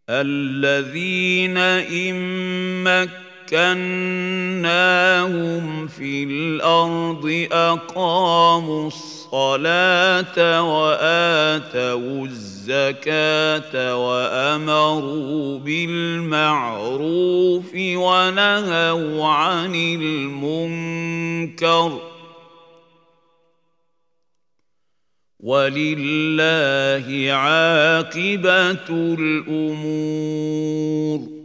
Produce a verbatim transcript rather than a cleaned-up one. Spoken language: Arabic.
الذين إن مكناهم في الأرض أقاموا الصلاة وآتوا الزكاة وأمروا بالمعروف ونهوا عن المنكر ولله عاقبة الأمور.